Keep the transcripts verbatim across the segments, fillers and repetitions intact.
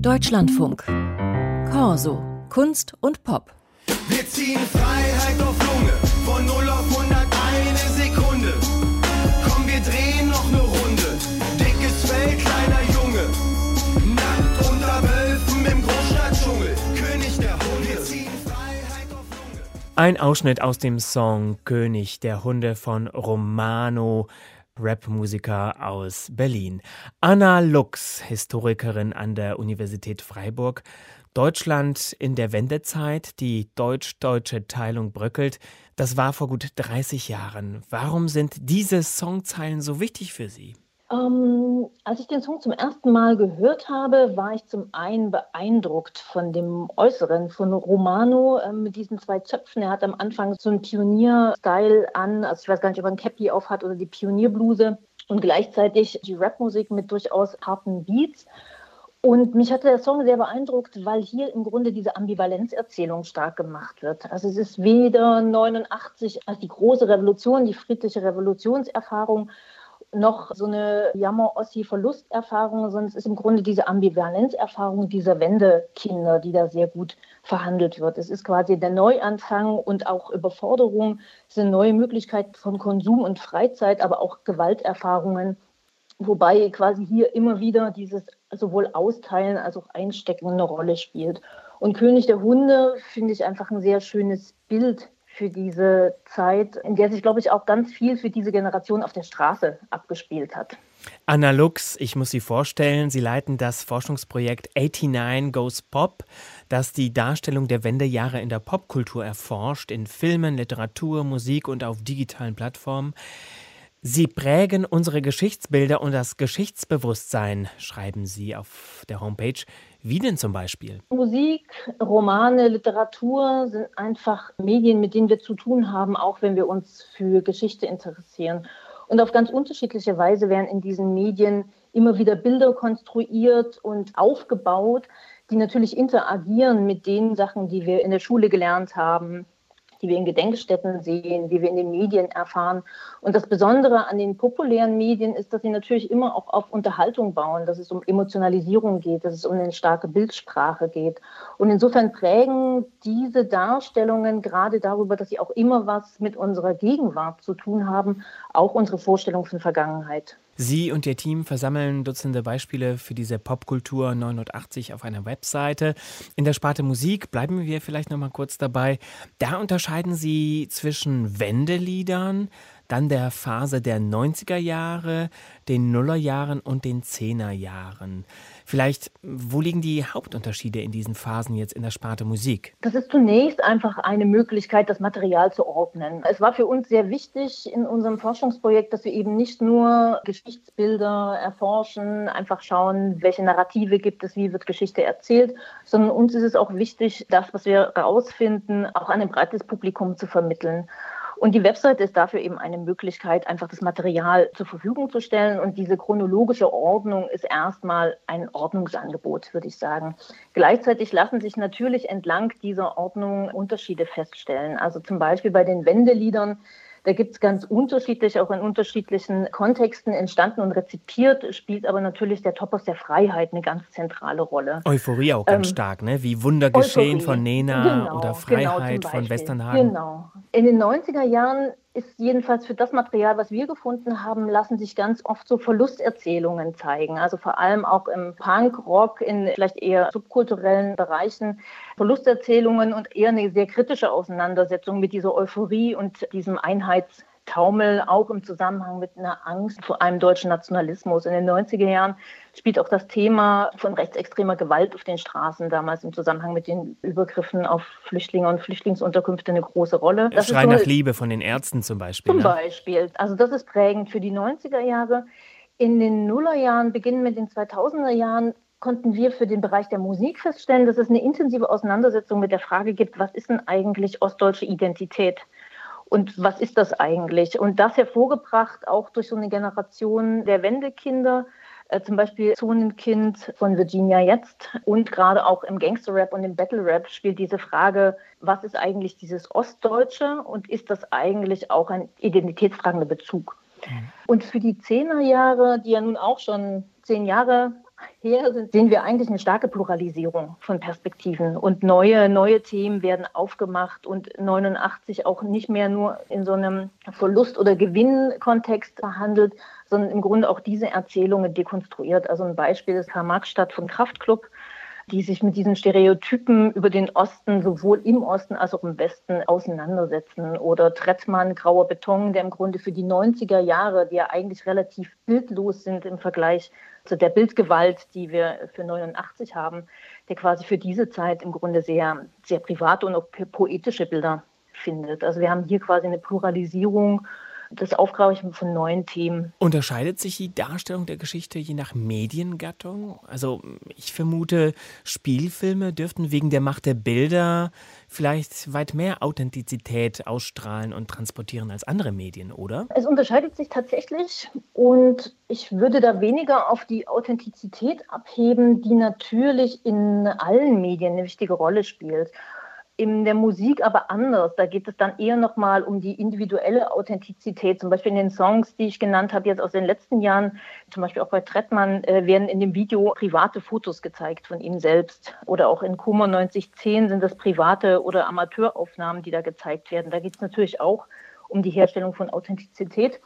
Deutschlandfunk. Corso. Kunst und Pop. Wir ziehen Freiheit auf Lunge. Von null auf hundert eine Sekunde. Komm, wir drehen noch eine Runde. Dickes Fell, kleiner Junge. Nackt unter Wölfen im Großstadtdschungel. König der Hunde. Wir ziehen Freiheit auf Lunge. Ein Ausschnitt aus dem Song König der Hunde von Romano, Rap-Musiker aus Berlin. Anna Lux, Historikerin an der Universität Freiburg. Deutschland in der Wendezeit, die deutsch-deutsche Teilung bröckelt. Das war vor gut dreißig Jahren. Warum sind diese Songzeilen so wichtig für Sie? Ähm, als ich den Song zum ersten Mal gehört habe, war ich zum einen beeindruckt von dem Äußeren von Romano äh, mit diesen zwei Zöpfen. Er hat am Anfang so einen Pionier-Style an, also ich weiß gar nicht, ob er ein Cappy auf hat oder die Pionierbluse und gleichzeitig die Rapmusik mit durchaus harten Beats. Und mich hatte der Song sehr beeindruckt, weil hier im Grunde diese Ambivalenzerzählung stark gemacht wird. Also es ist weder neunundachtzig als die große Revolution, die friedliche Revolutionserfahrung, noch so eine Jammer-Ossi-Verlusterfahrung, sondern es ist im Grunde diese Ambivalenzerfahrung dieser Wendekinder, die da sehr gut verhandelt wird. Es ist quasi der Neuanfang und auch Überforderung, es ist eine neue Möglichkeit von Konsum und Freizeit, aber auch Gewalterfahrungen, wobei quasi hier immer wieder dieses sowohl Austeilen als auch Einstecken eine Rolle spielt. Und König der Hunde finde ich einfach ein sehr schönes Bild für diese Zeit, in der sich, glaube ich, auch ganz viel für diese Generation auf der Straße abgespielt hat. Anna Lux, ich muss Sie vorstellen, Sie leiten das Forschungsprojekt neunundachtzig Goes Pop, das die Darstellung der Wendejahre in der Popkultur erforscht, in Filmen, Literatur, Musik und auf digitalen Plattformen. Sie prägen unsere Geschichtsbilder und das Geschichtsbewusstsein, schreiben Sie auf der Homepage. Wie denn zum Beispiel? Musik, Romane, Literatur sind einfach Medien, mit denen wir zu tun haben, auch wenn wir uns für Geschichte interessieren. Und auf ganz unterschiedliche Weise werden in diesen Medien immer wieder Bilder konstruiert und aufgebaut, die natürlich interagieren mit den Sachen, die wir in der Schule gelernt haben, die wir in Gedenkstätten sehen, die wir in den Medien erfahren. Und das Besondere an den populären Medien ist, dass sie natürlich immer auch auf Unterhaltung bauen, dass es um Emotionalisierung geht, dass es um eine starke Bildsprache geht. Und insofern prägen diese Darstellungen gerade darüber, dass sie auch immer was mit unserer Gegenwart zu tun haben, auch unsere Vorstellung von Vergangenheit. Sie und Ihr Team versammeln Dutzende Beispiele für diese Popkultur neunundachtzig auf einer Webseite. In der Sparte Musik bleiben wir vielleicht noch mal kurz dabei. Da unterscheiden Sie zwischen Wendeliedern, dann der Phase der neunziger Jahre, den Nullerjahren und den Zehnerjahren. Vielleicht, wo liegen die Hauptunterschiede in diesen Phasen jetzt in der Sparte Musik? Das ist zunächst einfach eine Möglichkeit, das Material zu ordnen. Es war für uns sehr wichtig in unserem Forschungsprojekt, dass wir eben nicht nur Geschichtsbilder erforschen, einfach schauen, welche Narrative gibt es, wie wird Geschichte erzählt, sondern uns ist es auch wichtig, das, was wir herausfinden, auch an ein breites Publikum zu vermitteln. Und die Website ist dafür eben eine Möglichkeit, einfach das Material zur Verfügung zu stellen. Und diese chronologische Ordnung ist erstmal ein Ordnungsangebot, würde ich sagen. Gleichzeitig lassen sich natürlich entlang dieser Ordnung Unterschiede feststellen. Also zum Beispiel bei den Wendeliedern, da gibt es ganz unterschiedlich, auch in unterschiedlichen Kontexten entstanden und rezipiert, spielt aber natürlich der Topos der Freiheit eine ganz zentrale Rolle. Euphorie auch ganz ähm, stark, ne? Wie Wundergeschehen Euphorie. von Nena Genau, oder Freiheit genau, von Westernhagen. Genau. In den neunziger Jahren ist jedenfalls für das Material, was wir gefunden haben, lassen sich ganz oft so Verlusterzählungen zeigen. Also vor allem auch im Punk, Rock, in vielleicht eher subkulturellen Bereichen. Verlusterzählungen und eher eine sehr kritische Auseinandersetzung mit dieser Euphorie und diesem Einheitstaumel, auch im Zusammenhang mit einer Angst vor einem deutschen Nationalismus. In den neunziger Jahren spielt auch das Thema von rechtsextremer Gewalt auf den Straßen damals im Zusammenhang mit den Übergriffen auf Flüchtlinge und Flüchtlingsunterkünfte eine große Rolle. Das Schrei so nach Liebe von den Ärzten zum Beispiel. Zum ne? Beispiel. Also das ist prägend für die neunziger Jahre. In den Nullerjahren, beginnen mit den zweitausender Jahren, konnten wir für den Bereich der Musik feststellen, dass es eine intensive Auseinandersetzung mit der Frage gibt, was ist denn eigentlich ostdeutsche Identität? Und was ist das eigentlich? Und das hervorgebracht auch durch so eine Generation der Wendekinder, äh, zum Beispiel Zonenkind von Virginia Jetzt, und gerade auch im Gangster-Rap und im Battle-Rap spielt diese Frage, was ist eigentlich dieses Ostdeutsche und ist das eigentlich auch ein identitätsfragender Bezug? Mhm. Und für die Zehnerjahre, die ja nun auch schon zehn Jahre her sind, sehen wir eigentlich eine starke Pluralisierung von Perspektiven und neue, neue Themen werden aufgemacht und neunundachtzig auch nicht mehr nur in so einem Verlust- oder Gewinnkontext verhandelt, sondern im Grunde auch diese Erzählungen dekonstruiert. Also ein Beispiel ist Karl-Marx-Stadt von Kraftklub, die sich mit diesen Stereotypen über den Osten, sowohl im Osten als auch im Westen, auseinandersetzen. Oder Trettmann, Grauer Beton, der im Grunde für die neunziger Jahre, die ja eigentlich relativ bildlos sind im Vergleich zu der Bildgewalt, die wir für neunundachtzig haben, der quasi für diese Zeit im Grunde sehr, sehr private und auch poetische Bilder findet. Also wir haben hier quasi eine Pluralisierung, das Aufgreifen von neuen Themen. Unterscheidet sich die Darstellung der Geschichte je nach Mediengattung? Also ich vermute, Spielfilme dürften wegen der Macht der Bilder vielleicht weit mehr Authentizität ausstrahlen und transportieren als andere Medien, oder? Es unterscheidet sich tatsächlich und ich würde da weniger auf die Authentizität abheben, die natürlich in allen Medien eine wichtige Rolle spielt. In der Musik aber anders. Da geht es dann eher nochmal um die individuelle Authentizität. Zum Beispiel in den Songs, die ich genannt habe, jetzt aus den letzten Jahren, zum Beispiel auch bei Trettmann, äh, werden in dem Video private Fotos gezeigt von ihm selbst. Oder auch in Kummer neunzig zehn sind das private oder Amateuraufnahmen, die da gezeigt werden. Da geht es natürlich auch um die Herstellung von Authentizität.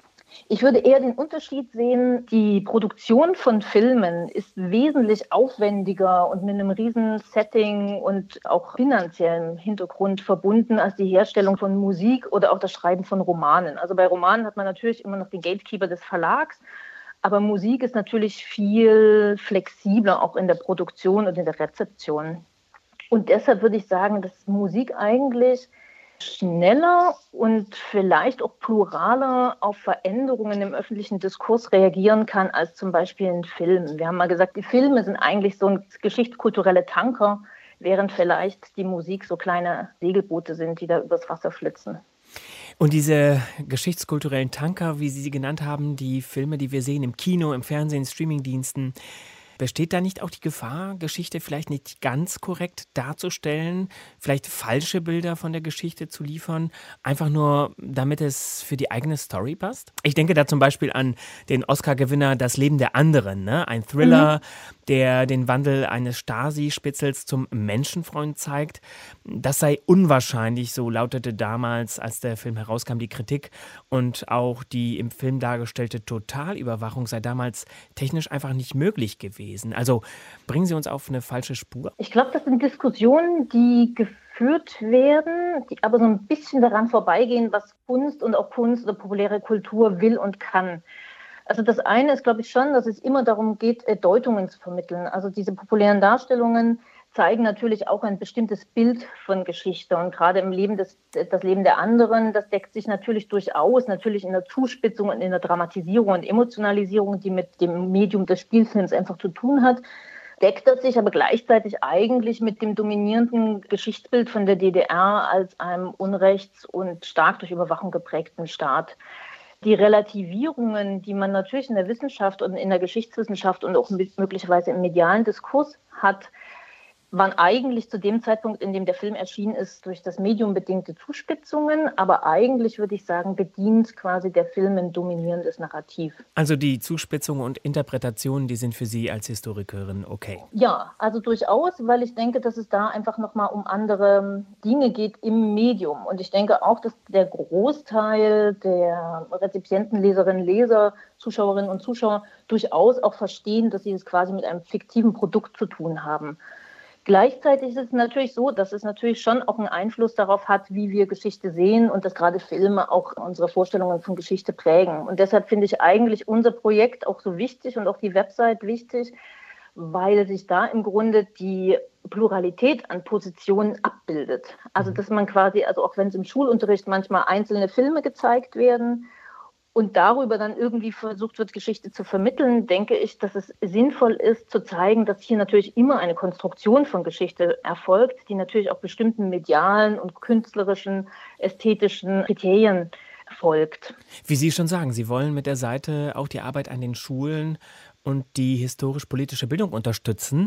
Ich würde eher den Unterschied sehen, die Produktion von Filmen ist wesentlich aufwendiger und mit einem riesen Setting und auch finanziellem Hintergrund verbunden als die Herstellung von Musik oder auch das Schreiben von Romanen. Also bei Romanen hat man natürlich immer noch den Gatekeeper des Verlags, aber Musik ist natürlich viel flexibler auch in der Produktion und in der Rezeption. Und deshalb würde ich sagen, dass Musik eigentlich schneller und vielleicht auch pluraler auf Veränderungen im öffentlichen Diskurs reagieren kann als zum Beispiel ein Film. Wir haben mal gesagt, die Filme sind eigentlich so ein geschichtskulturelle Tanker, während vielleicht die Musik so kleine Segelboote sind, die da übers Wasser flitzen. Und diese geschichtskulturellen Tanker, wie Sie sie genannt haben, die Filme, die wir sehen im Kino, im Fernsehen, Streamingdiensten, besteht da nicht auch die Gefahr, Geschichte vielleicht nicht ganz korrekt darzustellen, vielleicht falsche Bilder von der Geschichte zu liefern, einfach nur, damit es für die eigene Story passt? Ich denke da zum Beispiel an den Oscar-Gewinner Das Leben der anderen, ne? Ein Thriller, mhm. der den Wandel eines Stasi-Spitzels zum Menschenfreund zeigt. Das sei unwahrscheinlich, so lautete damals, als der Film herauskam, die Kritik. Und auch die im Film dargestellte Totalüberwachung sei damals technisch einfach nicht möglich gewesen. Also bringen Sie uns auf eine falsche Spur? Ich glaube, das sind Diskussionen, die geführt werden, die aber so ein bisschen daran vorbeigehen, was Kunst und auch Kunst oder populäre Kultur will und kann. Also das eine ist, glaube ich, schon, dass es immer darum geht, Deutungen zu vermitteln. Also diese populären Darstellungen zeigen natürlich auch ein bestimmtes Bild von Geschichte. Und gerade im Leben des, das Leben der anderen, das deckt sich natürlich durchaus, natürlich in der Zuspitzung und in der Dramatisierung und Emotionalisierung, die mit dem Medium des Spielfilms einfach zu tun hat, deckt das sich aber gleichzeitig eigentlich mit dem dominierenden Geschichtsbild von der D D R als einem unrechts- und stark durch Überwachung geprägten Staat. Die Relativierungen, die man natürlich in der Wissenschaft und in der Geschichtswissenschaft und auch möglicherweise im medialen Diskurs hat, waren eigentlich zu dem Zeitpunkt, in dem der Film erschienen ist, durch das Medium bedingte Zuspitzungen. Aber eigentlich würde ich sagen, bedient quasi der Film ein dominierendes Narrativ. Also die Zuspitzungen und Interpretationen, die sind für Sie als Historikerin okay? Ja, also durchaus, weil ich denke, dass es da einfach nochmal um andere Dinge geht im Medium. Und ich denke auch, dass der Großteil der Rezipienten, Leserinnen, Leser, Zuschauerinnen und Zuschauer durchaus auch verstehen, dass sie es quasi mit einem fiktiven Produkt zu tun haben. Gleichzeitig ist es natürlich so, dass es natürlich schon auch einen Einfluss darauf hat, wie wir Geschichte sehen und dass gerade Filme auch unsere Vorstellungen von Geschichte prägen. Und deshalb finde ich eigentlich unser Projekt auch so wichtig und auch die Website wichtig, weil sich da im Grunde die Pluralität an Positionen abbildet. Also dass man quasi, also auch wenn es im Schulunterricht manchmal einzelne Filme gezeigt werden, und darüber dann irgendwie versucht wird, Geschichte zu vermitteln, denke ich, dass es sinnvoll ist, zu zeigen, dass hier natürlich immer eine Konstruktion von Geschichte erfolgt, die natürlich auch bestimmten medialen und künstlerischen, ästhetischen Kriterien folgt. Wie Sie schon sagen, Sie wollen mit der Seite auch die Arbeit an den Schulen und die historisch-politische Bildung unterstützen.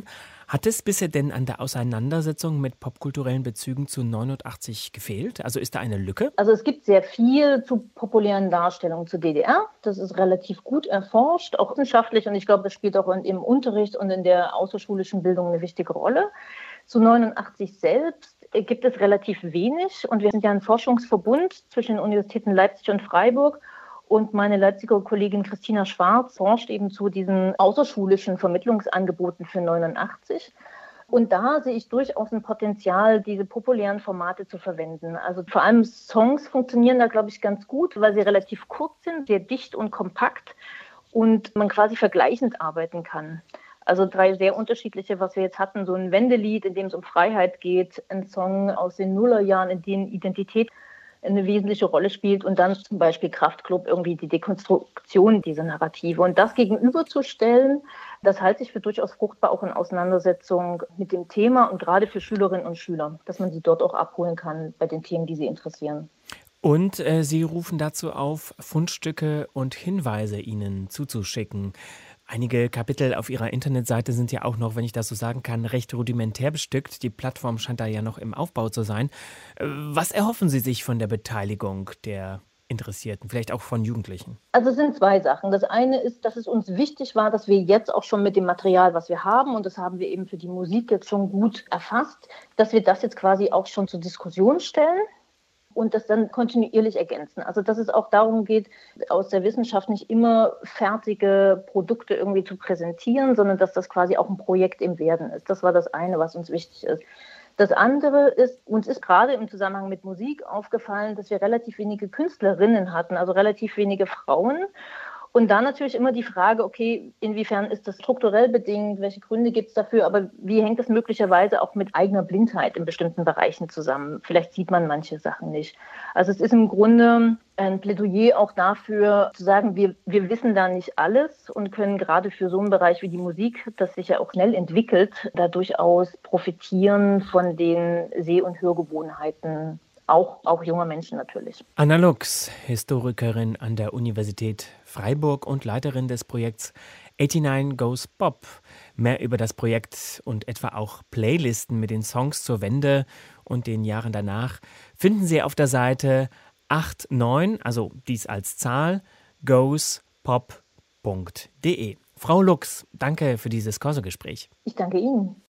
Hat es bisher denn an der Auseinandersetzung mit popkulturellen Bezügen zu neunundachtzig gefehlt? Also ist da eine Lücke? Also es gibt sehr viel zu populären Darstellungen zur D D R. Das ist relativ gut erforscht, auch wissenschaftlich. Und ich glaube, das spielt auch im Unterricht und in der außerschulischen Bildung eine wichtige Rolle. Zu neunundachtzig selbst gibt es relativ wenig. Und wir sind ja ein Forschungsverbund zwischen den Universitäten Leipzig und Freiburg. Und meine Leipziger Kollegin Christina Schwarz forscht eben zu diesen außerschulischen Vermittlungsangeboten für neunundachtzig. Und da sehe ich durchaus ein Potenzial, diese populären Formate zu verwenden. Also vor allem Songs funktionieren da, glaube ich, ganz gut, weil sie relativ kurz sind, sehr dicht und kompakt und man quasi vergleichend arbeiten kann. Also drei sehr unterschiedliche, was wir jetzt hatten, so ein Wendelied, in dem es um Freiheit geht, ein Song aus den Nullerjahren, in dem Identität eine wesentliche Rolle spielt und dann zum Beispiel Kraftklub irgendwie die Dekonstruktion dieser Narrative. Und das gegenüberzustellen, das halte ich für durchaus fruchtbar, auch in Auseinandersetzung mit dem Thema und gerade für Schülerinnen und Schüler, dass man sie dort auch abholen kann bei den Themen, die sie interessieren. Und äh, Sie rufen dazu auf, Fundstücke und Hinweise Ihnen zuzuschicken. Einige Kapitel auf Ihrer Internetseite sind ja auch noch, wenn ich das so sagen kann, recht rudimentär bestückt. Die Plattform scheint da ja noch im Aufbau zu sein. Was erhoffen Sie sich von der Beteiligung der Interessierten, vielleicht auch von Jugendlichen? Also es sind zwei Sachen. Das eine ist, dass es uns wichtig war, dass wir jetzt auch schon mit dem Material, was wir haben, und das haben wir eben für die Musik jetzt schon gut erfasst, dass wir das jetzt quasi auch schon zur Diskussion stellen und das dann kontinuierlich ergänzen. Also dass es auch darum geht, aus der Wissenschaft nicht immer fertige Produkte irgendwie zu präsentieren, sondern dass das quasi auch ein Projekt im Werden ist. Das war das eine, was uns wichtig ist. Das andere ist, uns ist gerade im Zusammenhang mit Musik aufgefallen, dass wir relativ wenige Künstlerinnen hatten, also relativ wenige Frauen. Und da natürlich immer die Frage, okay, inwiefern ist das strukturell bedingt, welche Gründe gibt es dafür, aber wie hängt das möglicherweise auch mit eigener Blindheit in bestimmten Bereichen zusammen? Vielleicht sieht man manche Sachen nicht. Also es ist im Grunde ein Plädoyer auch dafür, zu sagen, wir, wir wissen da nicht alles und können gerade für so einen Bereich wie die Musik, das sich ja auch schnell entwickelt, da durchaus profitieren von den Seh- und Hörgewohnheiten. Auch, auch junger Menschen natürlich. Anna Lux, Historikerin an der Universität Freiburg und Leiterin des Projekts neunundachtzig Goes Pop. Mehr über das Projekt und etwa auch Playlisten mit den Songs zur Wende und den Jahren danach finden Sie auf der Seite neunundachtzig, also dies als Zahl, goes pop punkt de. Frau Lux, danke für dieses Corso-Gespräch. Ich danke Ihnen.